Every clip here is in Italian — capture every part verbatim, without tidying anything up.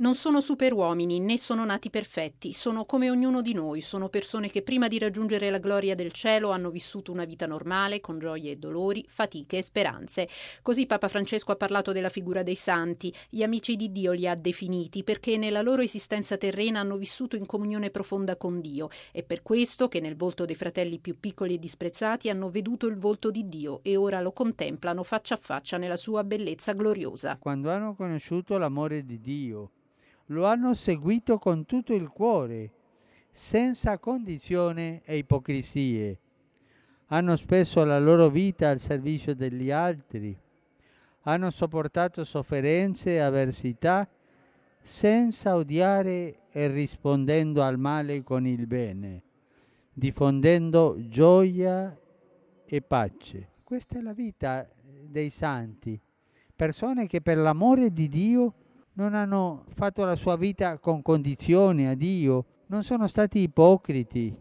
Non sono superuomini, né sono nati perfetti, sono come ognuno di noi, sono persone che prima di raggiungere la gloria del cielo hanno vissuto una vita normale, con gioie e dolori, fatiche e speranze. Così Papa Francesco ha parlato della figura dei santi, gli amici di Dio li ha definiti, perché nella loro esistenza terrena hanno vissuto in comunione profonda con Dio. È per questo che nel volto dei fratelli più piccoli e disprezzati hanno veduto il volto di Dio e ora lo contemplano faccia a faccia nella sua bellezza gloriosa. Quando hanno conosciuto l'amore di Dio, lo hanno seguito con tutto il cuore, senza condizione e ipocrisie. Hanno speso la loro vita al servizio degli altri, hanno sopportato sofferenze e avversità senza odiare e rispondendo al male con il bene, diffondendo gioia e pace. Questa è la vita dei santi, persone che per l'amore di Dio non hanno fatto la sua vita con condizioni a Dio, non sono stati ipocriti,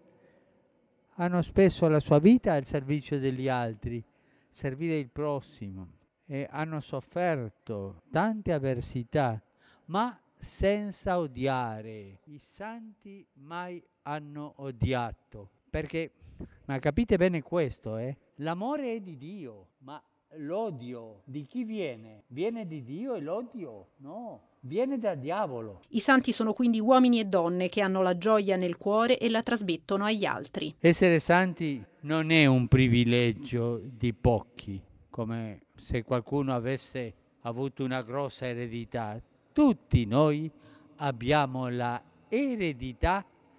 hanno speso la sua vita al servizio degli altri, servire il prossimo, e hanno sofferto tante avversità, ma senza odiare. I santi mai hanno odiato, perché, ma capite bene questo, eh? L'amore è di Dio, ma l'odio di chi viene? Viene di Dio e l'odio? No, viene dal diavolo. I santi sono quindi uomini e donne che hanno la gioia nel cuore e la trasmettono agli altri. Essere santi non è un privilegio di pochi, come se qualcuno avesse avuto una grossa eredità. Tutti noi abbiamo la eredità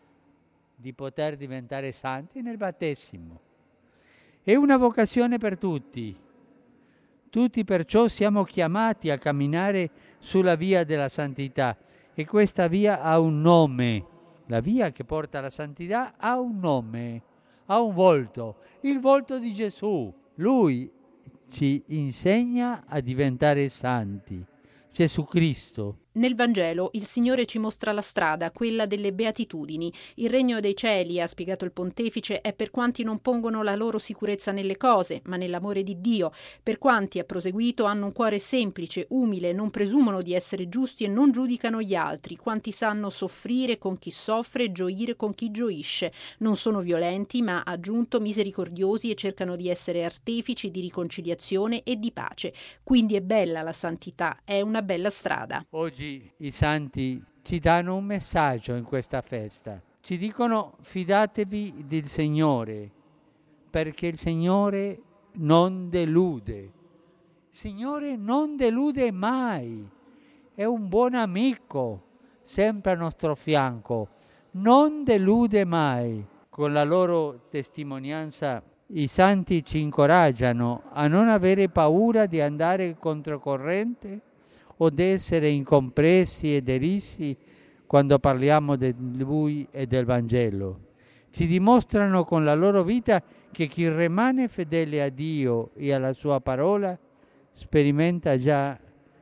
di poter diventare santi nel battesimo. È una vocazione per tutti. Tutti perciò siamo chiamati a camminare sulla via della santità e questa via ha un nome. La via che porta alla santità ha un nome, ha un volto, il volto di Gesù. Lui ci insegna a diventare santi, Gesù Cristo. Nel Vangelo il Signore ci mostra la strada, quella delle beatitudini. Il regno dei cieli, ha spiegato il pontefice, è per quanti non pongono la loro sicurezza nelle cose, ma nell'amore di Dio. Per quanti, ha proseguito, hanno un cuore semplice, umile, non presumono di essere giusti e non giudicano gli altri. Quanti sanno soffrire con chi soffre e gioire con chi gioisce. Non sono violenti, ma, ha aggiunto, misericordiosi e cercano di essere artefici di riconciliazione e di pace. Quindi è bella la santità, è una bella strada. Oggi i santi ci danno un messaggio in questa festa. Ci dicono: fidatevi del Signore, perché il Signore non delude. Il Signore non delude mai. È un buon amico, sempre al nostro fianco. Non delude mai. Con la loro testimonianza i santi ci incoraggiano a non avere paura di andare controcorrente o di essere incompresi e derissi quando parliamo di Lui e del Vangelo. Ci dimostrano con la loro vita che chi rimane fedele a Dio e alla sua parola sperimenta già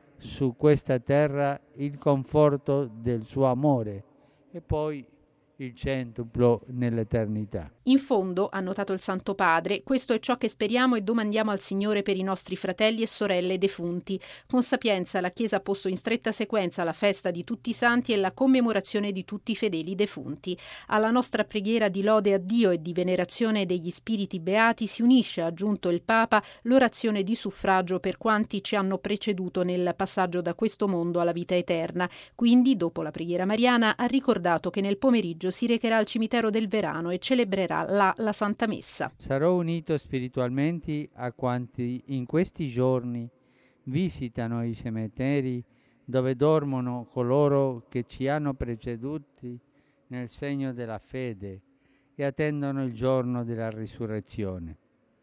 su questa terra il conforto del suo amore e poi il centuplo nell'eternità. In fondo, ha notato il Santo Padre, questo è ciò che speriamo e domandiamo al Signore per i nostri fratelli e sorelle defunti. Con sapienza la Chiesa ha posto in stretta sequenza la festa di tutti i santi e la commemorazione di tutti i fedeli defunti. Alla nostra preghiera di lode a Dio e di venerazione degli spiriti beati si unisce, ha aggiunto il Papa, l'orazione di suffragio per quanti ci hanno preceduto nel passaggio da questo mondo alla vita eterna. Quindi, dopo la preghiera mariana, ha ricordato che nel pomeriggio si recherà al cimitero del Verano e celebrerà là la Santa Messa. Sarò unito spiritualmente a quanti in questi giorni visitano i cimiteri dove dormono coloro che ci hanno preceduti nel segno della fede e attendono il giorno della risurrezione.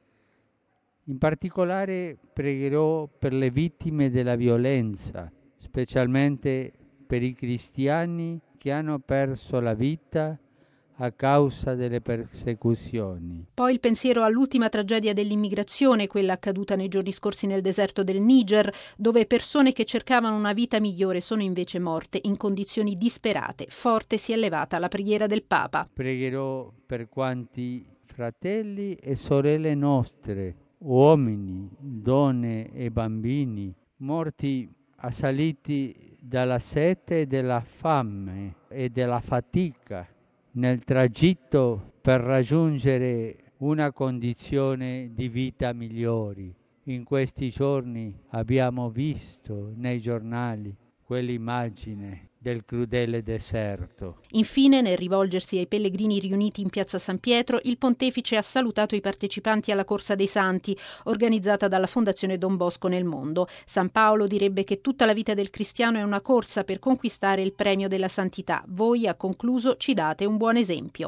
In particolare pregherò per le vittime della violenza, specialmente per i cristiani che hanno perso la vita a causa delle persecuzioni. Poi il pensiero all'ultima tragedia dell'immigrazione, quella accaduta nei giorni scorsi nel deserto del Niger, dove persone che cercavano una vita migliore sono invece morte in condizioni disperate. Forte si è elevata la preghiera del Papa. Pregherò per quanti fratelli e sorelle nostre, uomini, donne e bambini, morti assaliti dalla sete e dalla fame e della fatica nel tragitto per raggiungere una condizione di vita migliori. In questi giorni abbiamo visto nei giornali quell'immagine del crudele deserto. Infine, nel rivolgersi ai pellegrini riuniti in piazza San Pietro, il pontefice ha salutato i partecipanti alla Corsa dei Santi, organizzata dalla Fondazione Don Bosco nel mondo. San Paolo direbbe che tutta la vita del cristiano è una corsa per conquistare il premio della santità. Voi, ha concluso, ci date un buon esempio.